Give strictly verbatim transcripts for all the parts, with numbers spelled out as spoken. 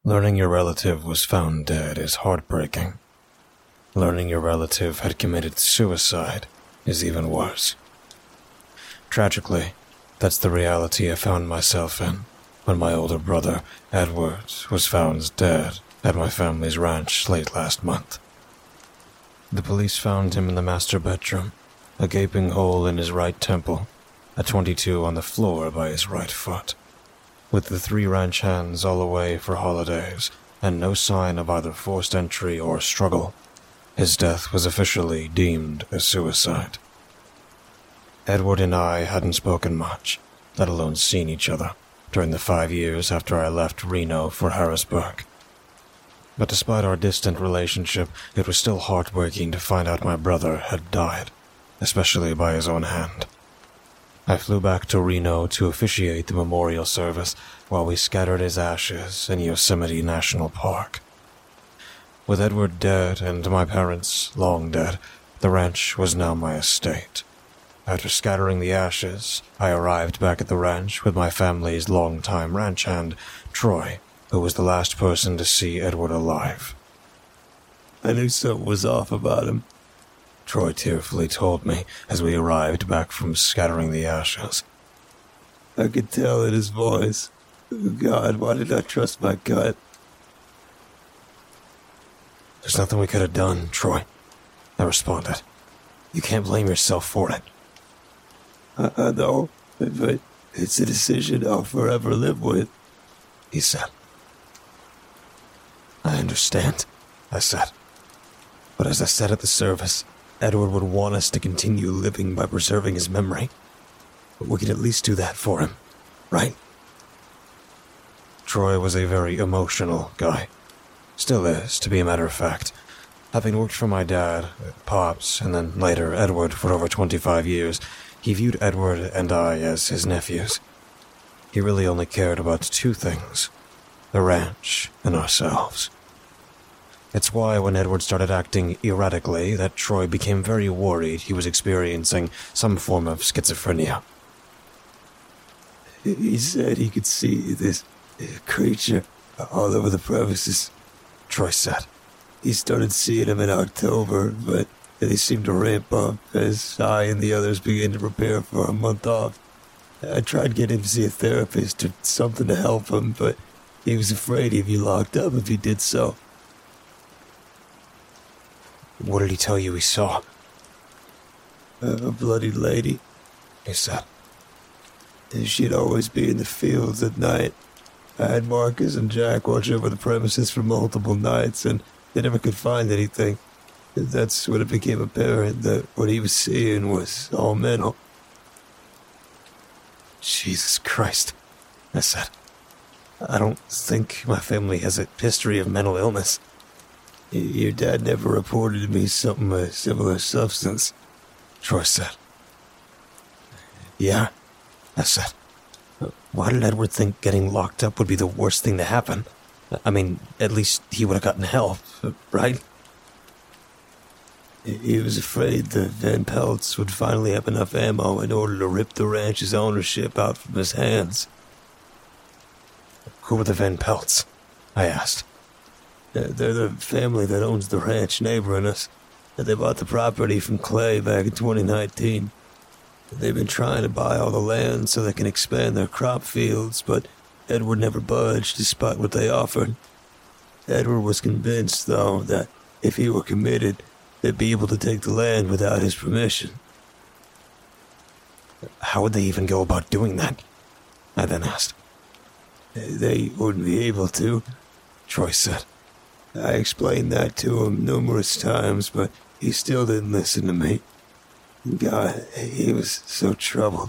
Learning your relative was found dead is heartbreaking. Learning your relative had committed suicide is even worse. Tragically, that's the reality I found myself in when my older brother, Edward, was found dead at my family's ranch late last month. The police found him in the master bedroom, a gaping hole in his right temple, a twenty-two on the floor by his right foot. With the three ranch hands all away for holidays and no sign of either forced entry or struggle, his death was officially deemed a suicide. Edward and I hadn't spoken much, let alone seen each other, during the five years after I left Reno for Harrisburg. But despite our distant relationship, it was still heartbreaking to find out my brother had died, especially by his own hand. I flew back to Reno to officiate the memorial service while we scattered his ashes in Yosemite National Park. With Edward dead and my parents long dead, the ranch was now my estate. After scattering the ashes, I arrived back at the ranch with my family's longtime ranch hand, Troy, who was the last person to see Edward alive. I knew something was off about him, Troy tearfully told me as we arrived back from scattering the ashes. I could tell in his voice. God, why did I trust my gut? There's nothing we could have done, Troy, I responded. You can't blame yourself for it. I, I know, but it's a decision I'll forever live with, he said. I understand, I said. But as I said at the service, Edward would want us to continue living by preserving his memory. But we could at least do that for him, right? Troy was a very emotional guy. Still is, to be a matter of fact. Having worked for my dad, Pops, and then later Edward for over twenty-five years, he viewed Edward and I as his nephews. He really only cared about two things, the ranch and ourselves. It's why when Edward started acting erratically that Troy became very worried he was experiencing some form of schizophrenia. He said he could see this creature all over the premises, Troy said. He started seeing him in October, but they seemed to ramp up as I and the others began to prepare for a month off. I tried getting him to see a therapist or something to help him, but he was afraid he'd be locked up if he did so. What did he tell you he saw? A bloody lady, he said. She'd always be in the fields at night. I had Marcus and Jack watch over the premises for multiple nights, and they never could find anything. That's when it became apparent that what he was seeing was all mental. Jesus Christ, I said. I don't think my family has a history of mental illness. Your dad never reported to me something of a similar substance, Troy said. Yeah, I said. Why did Edward think getting locked up would be the worst thing to happen? I mean, at least he would have gotten help, right? He was afraid the Van Pelts would finally have enough ammo in order to rip the ranch's ownership out from his hands. Who were the Van Pelts? I asked. They're the family that owns the ranch neighboring us. They bought the property from Clay back in twenty nineteen. They've been trying to buy all the land so they can expand their crop fields, but Edward never budged despite what they offered. Edward was convinced, though, that if he were committed, they'd be able to take the land without his permission. How would they even go about doing that? I then asked. They wouldn't be able to, Troy said. I explained that to him numerous times, but he still didn't listen to me. God, he was so troubled.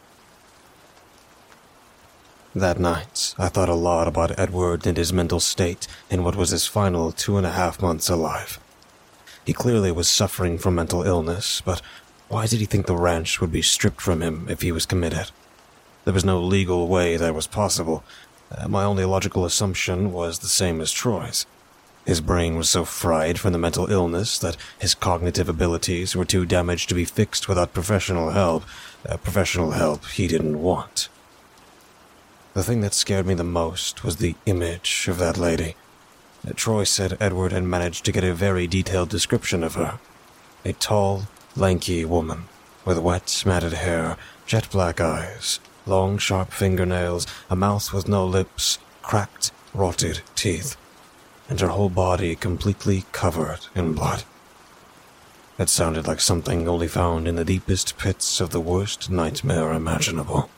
That night, I thought a lot about Edward and his mental state in what was his final two and a half months alive. He clearly was suffering from mental illness, but why did he think the ranch would be stripped from him if he was committed? There was no legal way that was possible. Uh, my only logical assumption was the same as Troy's. His brain was so fried from the mental illness that his cognitive abilities were too damaged to be fixed without professional help, uh, professional help he didn't want. The thing that scared me the most was the image of that lady. Troy said Edward had managed to get a very detailed description of her. A tall, lanky woman, with wet, matted hair, jet-black eyes, long, sharp fingernails, a mouth with no lips, cracked, rotted teeth, and her whole body completely covered in blood. It sounded like something only found in the deepest pits of the worst nightmare imaginable.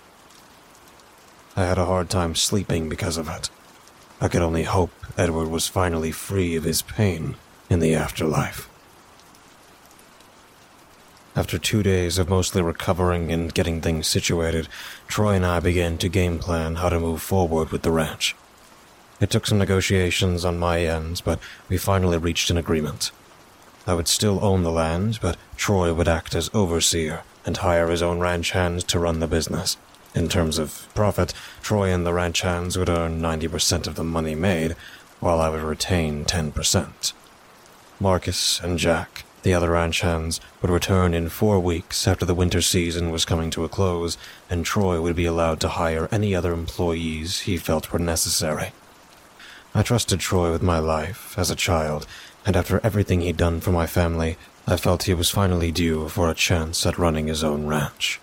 I had a hard time sleeping because of it. I could only hope Edward was finally free of his pain in the afterlife. After two days of mostly recovering and getting things situated, Troy and I began to game plan how to move forward with the ranch. It took some negotiations on my end, but we finally reached an agreement. I would still own the land, but Troy would act as overseer and hire his own ranch hands to run the business. In terms of profit, Troy and the ranch hands would earn ninety percent of the money made, while I would retain ten percent. Marcus and Jack, the other ranch hands, would return in four weeks after the winter season was coming to a close, and Troy would be allowed to hire any other employees he felt were necessary. I trusted Troy with my life as a child, and after everything he'd done for my family, I felt he was finally due for a chance at running his own ranch.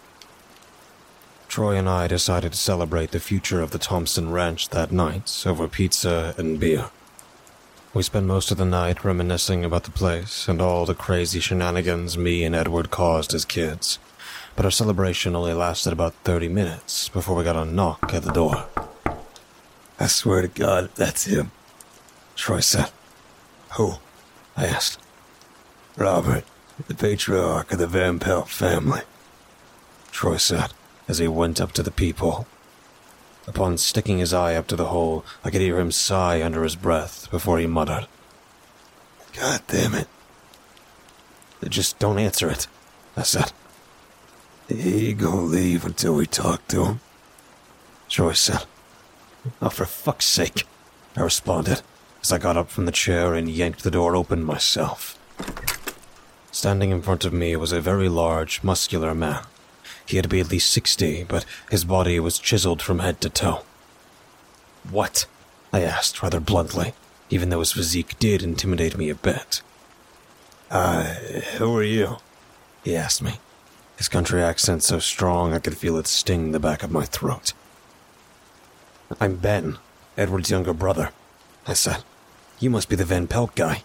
Troy and I decided to celebrate the future of the Thompson Ranch that night over pizza and beer. We spent most of the night reminiscing about the place and all the crazy shenanigans me and Edward caused as kids, but our celebration only lasted about thirty minutes before we got a knock at the door. I swear to God, that's him, Troy said. Who? I asked. Robert, the patriarch of the Van Pelt family, Troy said, as he went up to the peephole. Upon sticking his eye up to the hole, I could hear him sigh under his breath before he muttered, God damn it. Just don't answer it, I said. He ain't gonna leave until we talk to him, Troy said. Oh, for fuck's sake, I responded, as I got up from the chair and yanked the door open myself. Standing in front of me was a very large, muscular man. He had to be at least sixty, but his body was chiseled from head to toe. What? I asked rather bluntly, even though his physique did intimidate me a bit. Uh, who are you? He asked me, his country accent so strong I could feel it sting the back of my throat. I'm Ben, Edward's younger brother, I said. You must be the Van Pelt guy.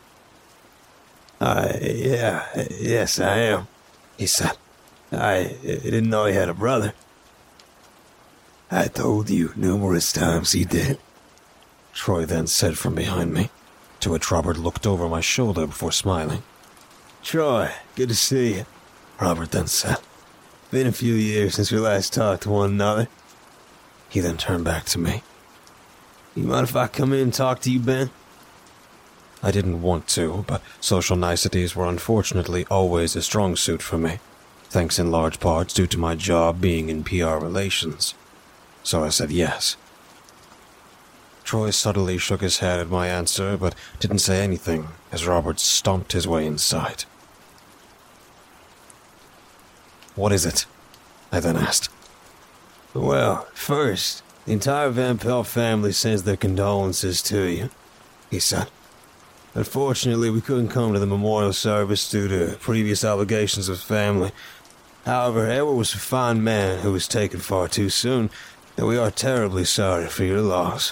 Uh, yeah, yes I am, he said. I didn't know he had a brother. I told you numerous times he did, Troy then said from behind me, to which Robert looked over my shoulder before smiling. Troy, good to see you, Robert then said. Been a few years since we last talked to one another. He then turned back to me. You mind if I come in and talk to you, Ben? I didn't want to, but social niceties were unfortunately always a strong suit for me, thanks in large parts due to my job being in P R relations. So I said yes. Troy subtly shook his head at my answer, but didn't say anything as Robert stomped his way inside. What is it? I then asked. Well, first, the entire Van Pelt family sends their condolences to you, he said. Unfortunately, we couldn't come to the memorial service due to previous obligations with family. However, Edward was a fine man who was taken far too soon, and we are terribly sorry for your loss.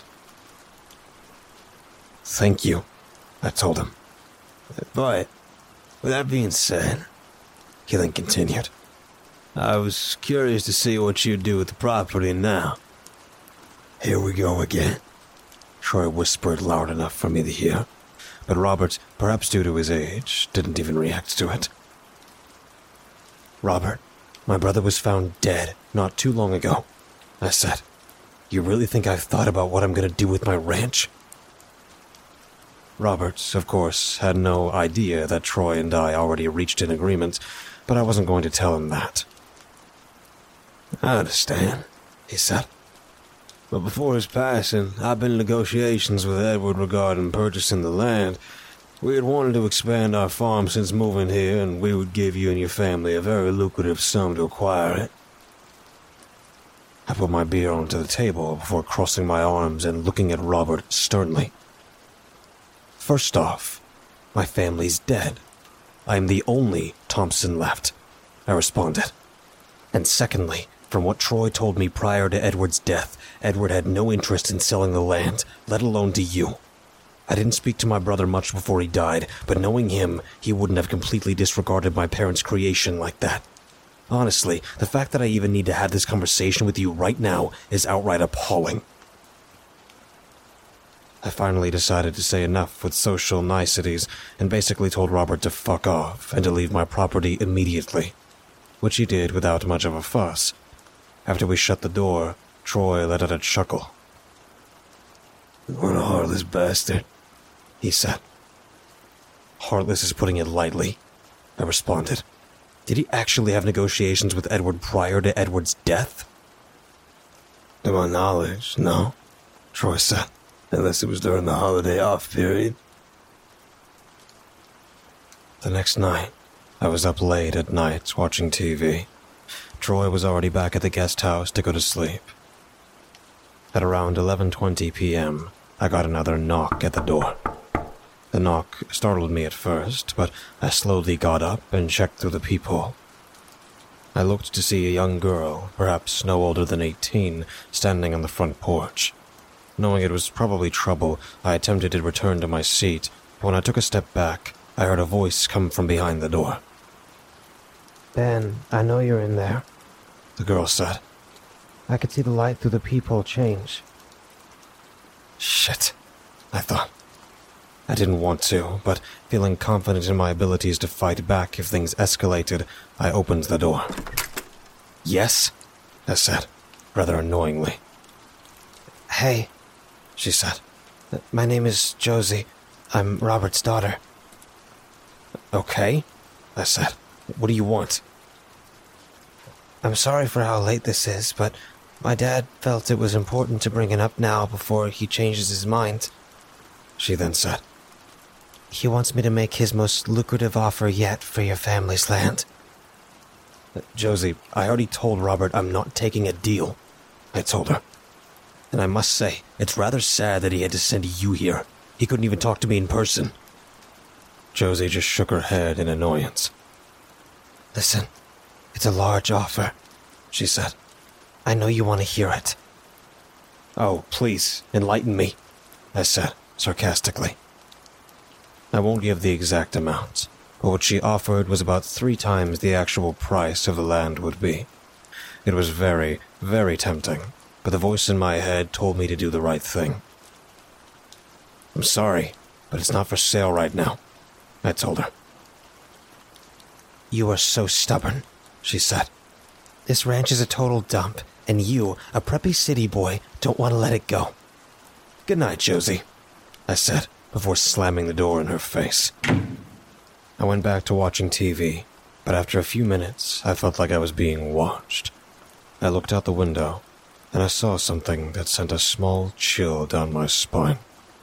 Thank you, I told him. But, with that being said, he then continued, I was curious to see what you'd do with the property now. Here we go again, Troy whispered loud enough for me to hear, but Robert, perhaps due to his age, didn't even react to it. Robert, my brother was found dead not too long ago, I said. You really think I've thought about what I'm going to do with my ranch? Robert, of course, had no idea that Troy and I already reached an agreement, but I wasn't going to tell him that. I understand, he said. But before his passing, I've been in negotiations with Edward regarding purchasing the land. We had wanted to expand our farm since moving here, and we would give you and your family a very lucrative sum to acquire it. I put my beer onto the table before crossing my arms and looking at Robert sternly. First off, my family's dead. I am the only Thompson left, I responded. And secondly, from what Troy told me prior to Edward's death, Edward had no interest in selling the land, let alone to you. I didn't speak to my brother much before he died, but knowing him, he wouldn't have completely disregarded my parents' creation like that. Honestly, the fact that I even need to have this conversation with you right now is outright appalling. I finally decided to say enough with social niceties and basically told Robert to fuck off and to leave my property immediately, which he did without much of a fuss. After we shut the door, Troy let out a chuckle. "What a heartless bastard," he said. Heartless is putting it lightly, I responded. Did he actually have negotiations with Edward prior to Edward's death? "To my knowledge, no," Troy said. "Unless it was during the holiday off period." The next night, I was up late at night watching T V. Troy was already back at the guest house to go to sleep. At around eleven twenty p.m., I got another knock at the door. The knock startled me at first, but I slowly got up and checked through the peephole. I looked to see a young girl, perhaps no older than eighteen, standing on the front porch. Knowing it was probably trouble, I attempted to return to my seat, but when I took a step back, I heard a voice come from behind the door. "Ben, I know you're in there," the girl said. "I could see the light through the peephole change." Shit, I thought. I didn't want to, but feeling confident in my abilities to fight back if things escalated, I opened the door. "Yes?" I said, rather annoyingly. "Hey," she said. "My name is Josie. I'm Robert's daughter." "Okay," I said. "What do you want?" "I'm sorry for how late this is, but my dad felt it was important to bring it up now before he changes his mind," she then said. "He wants me to make his most lucrative offer yet for your family's land." "Josie, I already told Robert I'm not taking a deal," I told her. "And I must say, it's rather sad that he had to send you here. He couldn't even talk to me in person." Josie just shook her head in annoyance. "Listen, it's a large offer," she said. "I know you want to hear it." "Oh, please, enlighten me," I said, sarcastically. I won't give the exact amount, but what she offered was about three times the actual price of the land would be. It was very, very tempting, but the voice in my head told me to do the right thing. "I'm sorry, but it's not for sale right now," I told her. "You are so stubborn," she said. "This ranch is a total dump, and you, a preppy city boy, don't want to let it go." "Good night, Josie," I said, before slamming the door in her face. I went back to watching T V, but after a few minutes, I felt like I was being watched. I looked out the window, and I saw something that sent a small chill down my spine.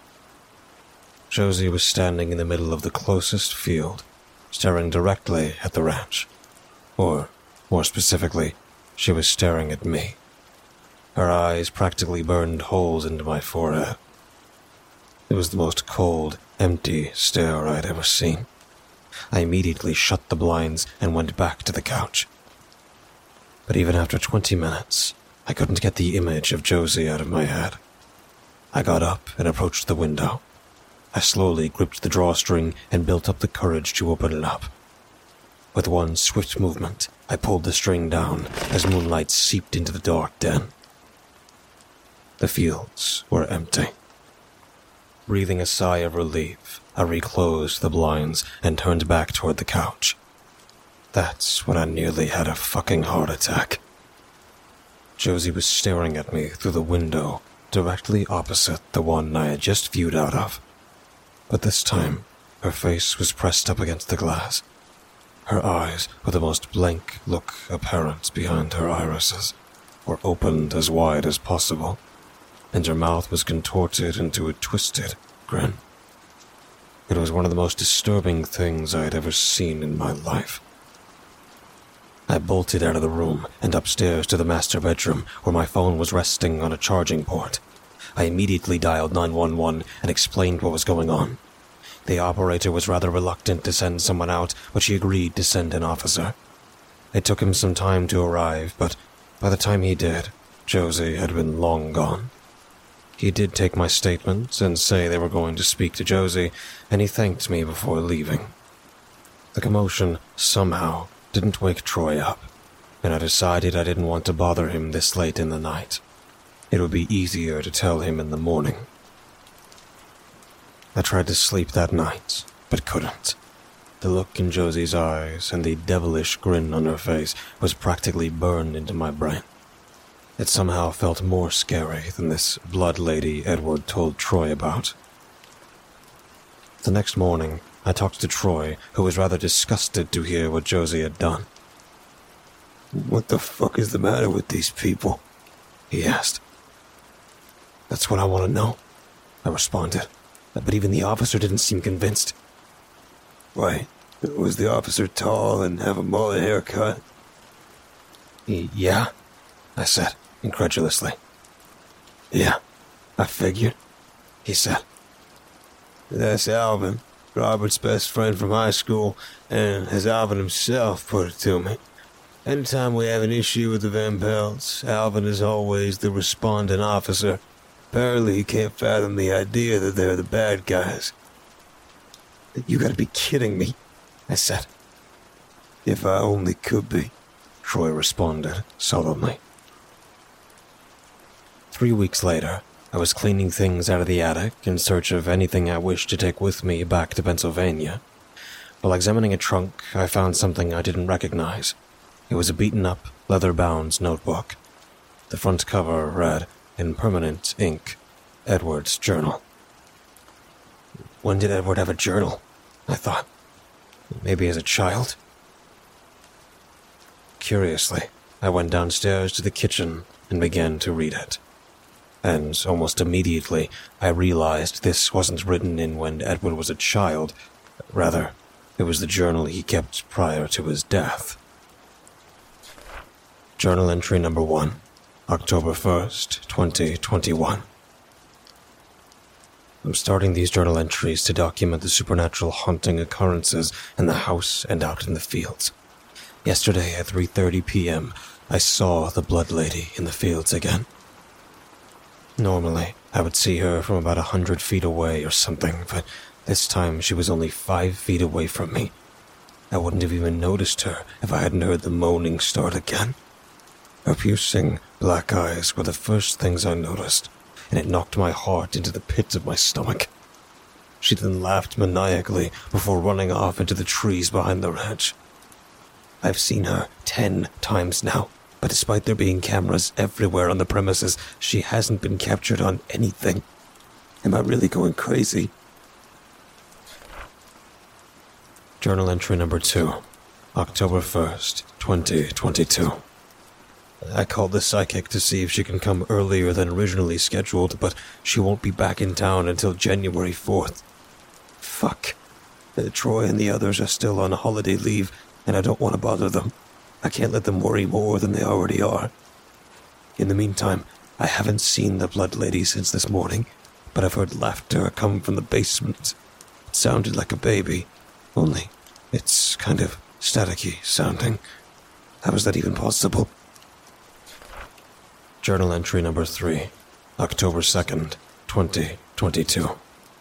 Josie was standing in the middle of the closest field, staring directly at the ranch. Or, more specifically, she was staring at me. Her eyes practically burned holes into my forehead. It was the most cold, empty stare I'd ever seen. I immediately shut the blinds and went back to the couch. But even after twenty minutes, I couldn't get the image of Josie out of my head. I got up and approached the window. I slowly gripped the drawstring and built up the courage to open it up. With one swift movement, I pulled the string down as moonlight seeped into the dark den. The fields were empty. Breathing a sigh of relief, I reclosed the blinds and turned back toward the couch. That's when I nearly had a fucking heart attack. Josie was staring at me through the window directly opposite the one I had just viewed out of. But this time, her face was pressed up against the glass. Her eyes, with the most blank look apparent behind her irises, were opened as wide as possible, and her mouth was contorted into a twisted grin. It was one of the most disturbing things I had ever seen in my life. I bolted out of the room and upstairs to the master bedroom where my phone was resting on a charging port. I immediately dialed nine one one and explained what was going on. The operator was rather reluctant to send someone out, but she agreed to send an officer. It took him some time to arrive, but by the time he did, Josie had been long gone. He did take my statements and say they were going to speak to Josie, and he thanked me before leaving. The commotion, somehow, didn't wake Troy up, and I decided I didn't want to bother him this late in the night. It would be easier to tell him in the morning. I tried to sleep that night, but couldn't. The look in Josie's eyes and the devilish grin on her face was practically burned into my brain. It somehow felt more scary than this blood lady Edward told Troy about. The next morning, I talked to Troy, who was rather disgusted to hear what Josie had done. "What the fuck is the matter with these people?" he asked. "That's what I want to know," I responded, but even the officer didn't seem convinced. "Why, was the officer tall and have a mullet haircut?" "Yeah," I said, incredulously. "Yeah, I figured," he said. "That's Alvin, Robert's best friend from high school, and as Alvin himself put it to me, anytime we have an issue with the Van Pelts, Alvin is always the responding officer. Apparently he can't fathom the idea that they're the bad guys." "You gotta be kidding me," I said. "If I only could be," Troy responded sullenly. Three weeks later, I was cleaning things out of the attic in search of anything I wished to take with me back to Pennsylvania. While examining a trunk, I found something I didn't recognize. It was a beaten-up, leather-bound notebook. The front cover read, in permanent ink, Edward's journal. When did Edward have a journal? I thought. Maybe as a child? Curiously, I went downstairs to the kitchen and began to read it. And almost immediately, I realized this wasn't written in when Edward was a child. Rather, it was the journal he kept prior to his death. Journal entry number one, October first, twenty twenty-one. I'm starting these journal entries to document the supernatural haunting occurrences in the house and out in the fields. Yesterday at three thirty p.m., I saw the Blood Lady in the fields again. Normally, I would see her from about a hundred feet away or something, but this time she was only five feet away from me. I wouldn't have even noticed her if I hadn't heard the moaning start again. Her piercing black eyes were the first things I noticed, and it knocked my heart into the pit of my stomach. She then laughed maniacally before running off into the trees behind the ranch. I've seen her ten times now, but despite there being cameras everywhere on the premises, she hasn't been captured on anything. Am I really going crazy? Journal entry number two, October first, twenty twenty-two. I called the psychic to see if she can come earlier than originally scheduled, but she won't be back in town until January fourth. Fuck. Uh, Troy and the others are still on holiday leave, and I don't want to bother them. I can't let them worry more than they already are. In the meantime, I haven't seen the Blood Lady since this morning, but I've heard laughter come from the basement. It sounded like a baby, only it's kind of staticky sounding. How is that even possible? Journal entry number three, October second, twenty twenty-two.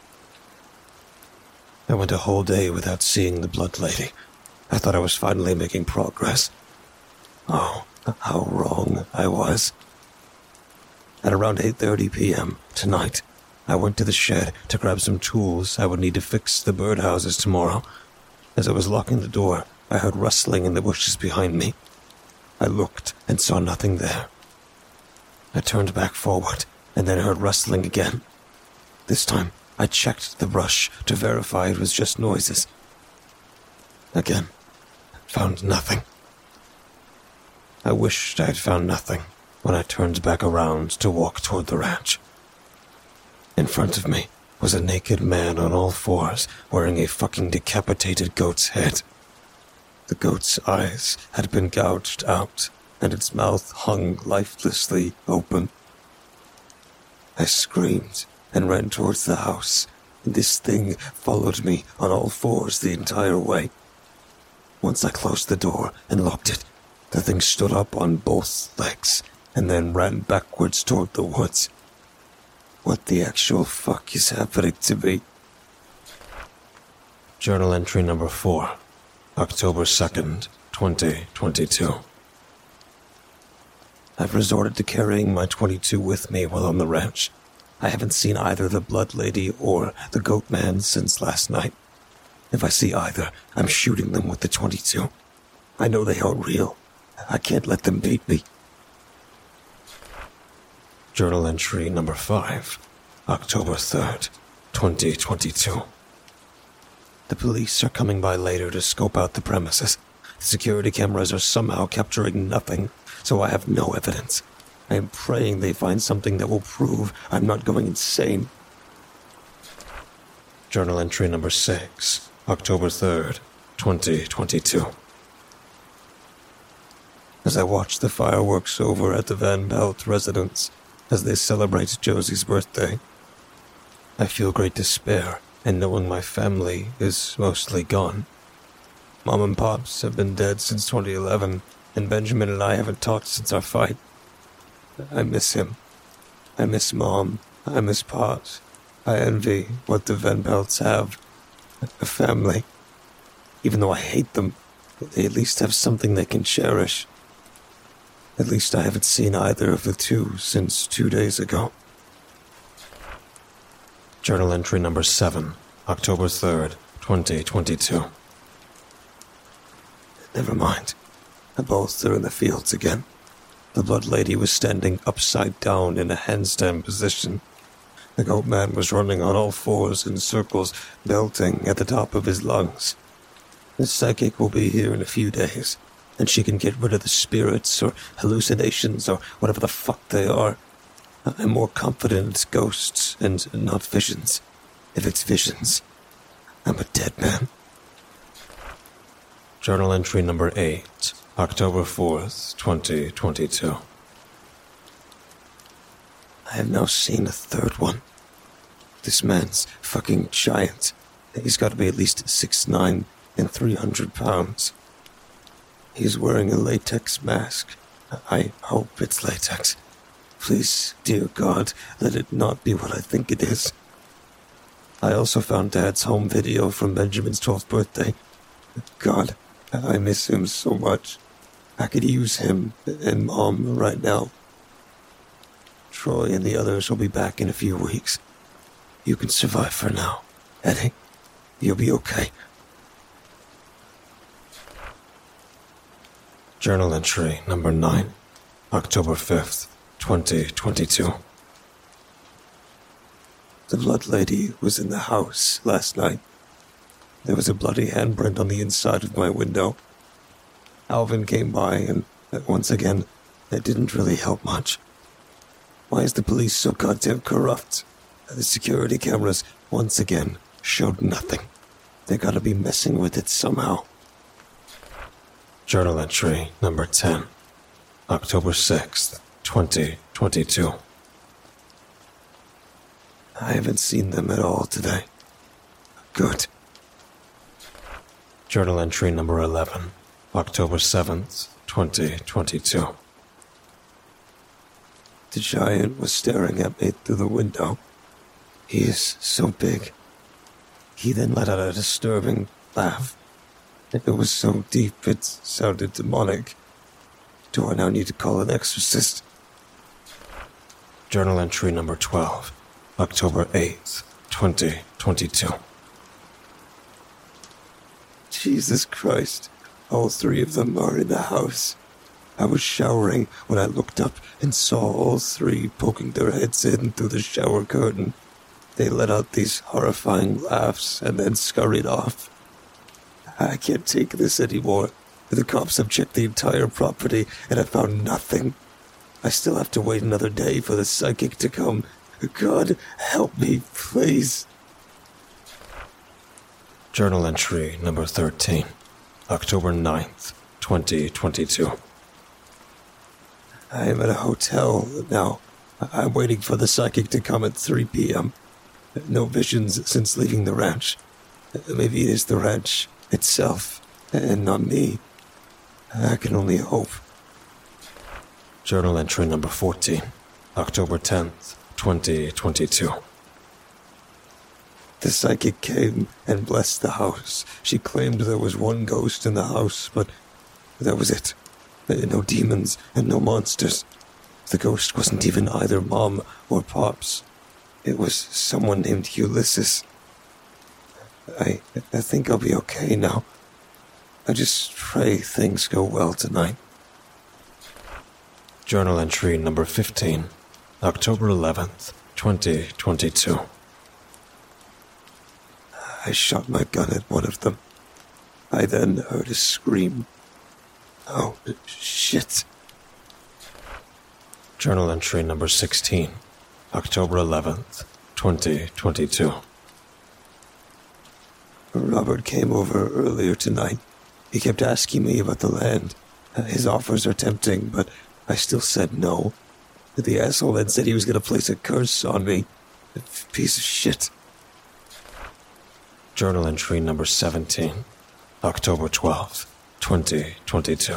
I went a whole day without seeing the Blood Lady. I thought I was finally making progress. Oh, how wrong I was. At around eight thirty p.m. tonight, I went to the shed to grab some tools I would need to fix the birdhouses tomorrow. As I was locking the door, I heard rustling in the bushes behind me. I looked and saw nothing there. I turned back forward and then heard rustling again. This time, I checked the brush to verify it was just noises. Again, found nothing. I wished I had found nothing when I turned back around to walk toward the ranch. In front of me was a naked man on all fours wearing a fucking decapitated goat's head. The goat's eyes had been gouged out, and its mouth hung lifelessly open. I screamed and ran towards the house, and this thing followed me on all fours the entire way. Once I closed the door and locked it, the thing stood up on both legs and then ran backwards toward the woods. What the actual fuck is happening to me? Journal entry number four, October second, twenty twenty-two. I've resorted to carrying my twenty-two with me while on the ranch. I haven't seen either the Blood Lady or the Goat Man since last night. If I see either, I'm shooting them with the twenty-two. I know they aren't real. I can't let them beat me. Journal entry number five, October third, twenty twenty-two. The police are coming by later to scope out the premises. The security cameras are somehow capturing nothing, so I have no evidence. I am praying they find something that will prove I'm not going insane. Journal entry number six, October third, twenty twenty-two. As I watch the fireworks over at the Van Pelt residence as they celebrate Josie's birthday, I feel great despair and knowing my family is mostly gone. Mom and Pops have been dead since twenty eleven, and Benjamin and I haven't talked since our fight. I miss him. I miss Mom. I miss Pops. I envy what the Van Pelts have. A family. Even though I hate them, they at least have something they can cherish. At least I haven't seen either of the two since two days ago. Journal entry number seven, October third, twenty twenty-two. Never mind. Both are in the fields again. The Blood Lady was standing upside down in a handstand position. The Goat Man was running on all fours in circles, belting at the top of his lungs. The psychic will be here in a few days, and she can get rid of the spirits or hallucinations or whatever the fuck they are. I'm more confident it's ghosts and not visions. If it's visions, I'm a dead man. Journal entry number eight, October fourth, twenty twenty-two. I have now seen a third one. This man's fucking giant. He's got to be at least six nine and three hundred pounds. He's wearing a latex mask. I hope it's latex. Please, dear God, let it not be what I think it is. I also found Dad's home video from Benjamin's twelfth birthday. God, I miss him so much. I could use him and Mom right now. Troy and the others will be back in a few weeks. You can survive for now, Eddie. You'll be okay. Journal entry number nine, October fifth, twenty twenty-two. The Blood Lady was in the house last night. There was a bloody handprint on the inside of my window. Alvin came by, and once again, it didn't really help much. Why is the police so goddamn corrupt? The security cameras, once again, showed nothing. They gotta be messing with it somehow. Journal entry number ten, October sixth, twenty twenty-two. I haven't seen them at all today. Good. Journal entry number eleven, October seventh, twenty twenty-two. The giant was staring at me through the window. He is so big. He then let out a disturbing laugh. It was so deep it sounded demonic. Do I now need to call an exorcist? Journal entry number twelve, October eighth, twenty twenty-two. Jesus Christ, all three of them are in the house. I was showering when I looked up and saw all three poking their heads in through the shower curtain. They let out these horrifying laughs and then scurried off. I can't take this anymore. The cops have checked the entire property and have found nothing. I still have to wait another day for the psychic to come. God, help me, please. Journal entry number thirteen, October ninth, twenty twenty-two. I am at a hotel now. I'm waiting for the psychic to come at three p.m. No visions since leaving the ranch. Maybe it is the ranch itself, and not me. I can only hope. Journal entry number fourteen, October tenth, twenty twenty-two. The psychic came and blessed the house. She claimed there was one ghost in the house, but that was it. No demons and no monsters. The ghost wasn't even either Mom or Pops. It was someone named Ulysses. I, I think I'll be okay now. I just pray things go well tonight. Journal entry number fifteen, October eleventh, twenty twenty-two. I shot my gun at one of them. I then heard a scream. Oh, shit. Journal entry number sixteen, October eleventh, twenty twenty-two. Robert came over earlier tonight. He kept asking me about the land. His offers are tempting, but I still said no. The asshole then said he was going to place a curse on me. Piece of shit. Journal entry number seventeen, October twelfth, twenty twenty-two.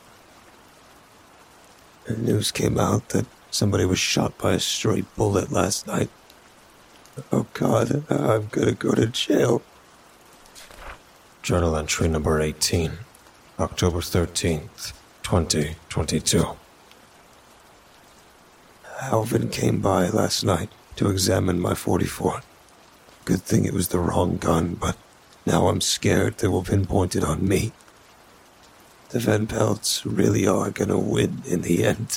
News came out that somebody was shot by a stray bullet last night. Oh God, I'm gonna go to jail. Journal entry number eighteen, October thirteenth, twenty twenty-two. Alvin came by last night to examine my forty-four. Good thing it was the wrong gun, but now I'm scared they will pinpoint it on me. The Van Pelts really are gonna win in the end.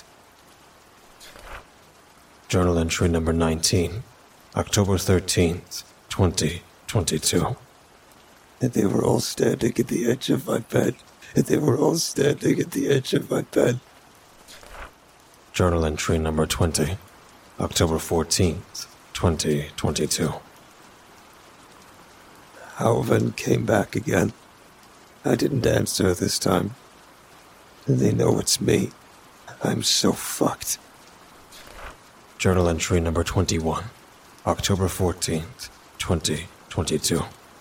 Journal entry number nineteen, October thirteenth, twenty twenty-two. And they were all standing at the edge of my bed. And they were all standing at the edge of my bed. Journal entry number twenty, October fourteenth, twenty twenty-two. Alvin came back again. I didn't answer this time. They know it's me. I'm so fucked. Journal entry number twenty-one, October fourteenth, twenty twenty-two.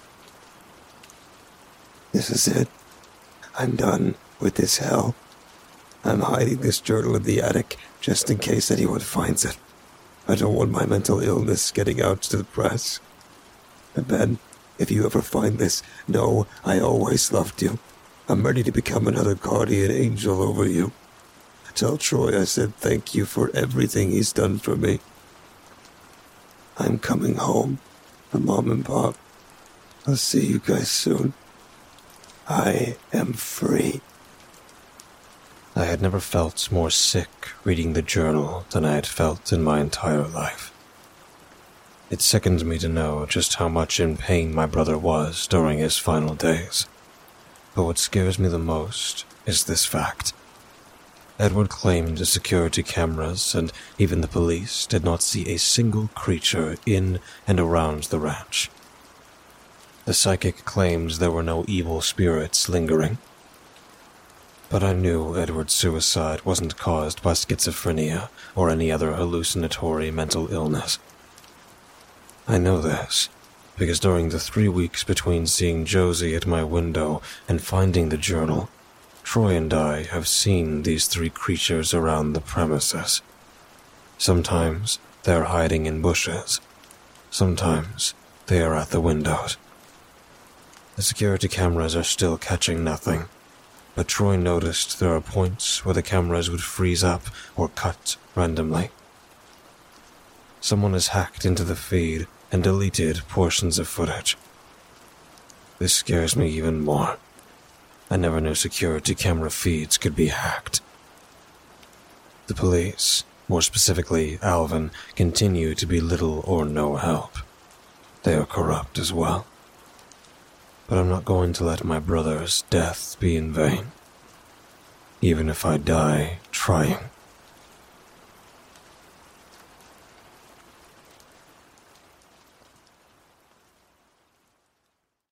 This is it. I'm done with this hell. I'm hiding this journal in the attic just in case anyone finds it. I don't want my mental illness getting out to the press. And Ben, if you ever find this, know I always loved you. I'm ready to become another guardian angel over you. Tell Troy I said thank you for everything he's done for me. I'm coming home to Mom and Pop. I'll see you guys soon. I am free. I had never felt more sick reading the journal than I had felt in my entire life. It sickened me to know just how much in pain my brother was during his final days. But what scares me the most is this fact. Edward claimed the security cameras and even the police did not see a single creature in and around the ranch. The psychic claimed there were no evil spirits lingering. But I knew Edward's suicide wasn't caused by schizophrenia or any other hallucinatory mental illness. I know this because during the three weeks between seeing Josie at my window and finding the journal, Troy and I have seen these three creatures around the premises. Sometimes they are hiding in bushes. Sometimes they are at the windows. The security cameras are still catching nothing, but Troy noticed there are points where the cameras would freeze up or cut randomly. Someone has hacked into the feed and deleted portions of footage. This scares me even more. I never knew security camera feeds could be hacked. The police, more specifically Alvin, continue to be little or no help. They are corrupt as well. But I'm not going to let my brother's death be in vain, even if I die trying.